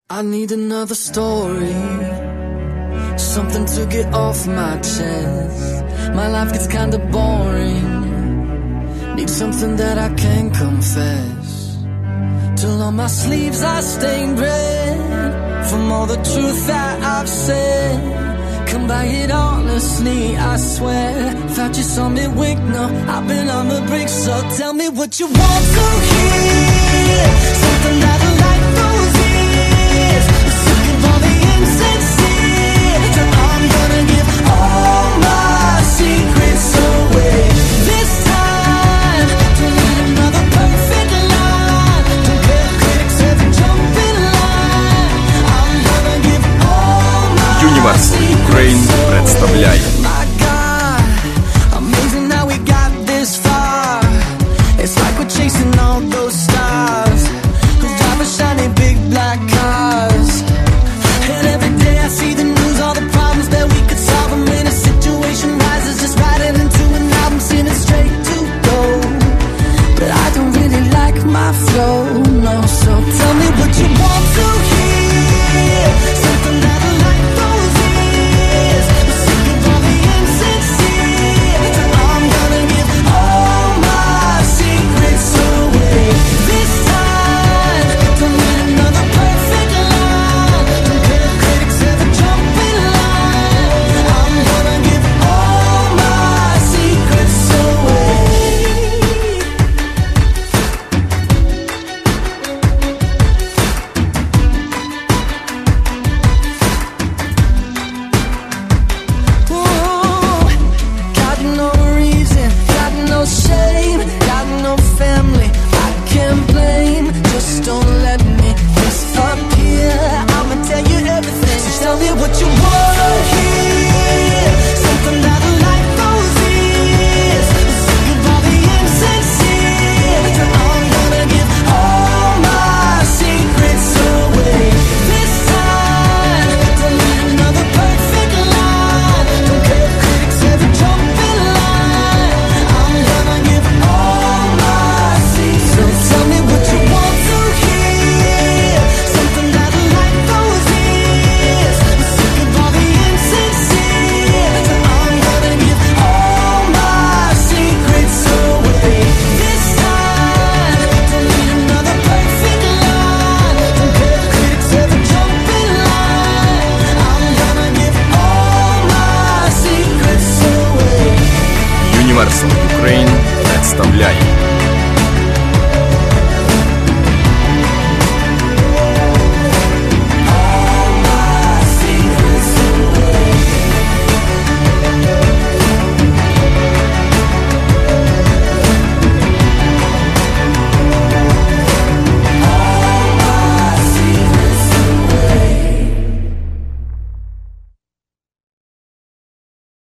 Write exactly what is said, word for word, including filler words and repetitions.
I need another story, something to get off my chest. My life gets kinda boring, need something that I can confess. Till on my sleeves I stained red from all the truth that I've said. Come by it honestly, I swear. Thought you saw me wink, no, I've been on the brink. So tell me what you want to hear, something that'll light those ears. Sick of all the insincere, I'm gonna give all my secrets away. This time, don't need another perfect line. Don't care if critics ever jump in line. I'm gonna give all my Universal Ukraine представляет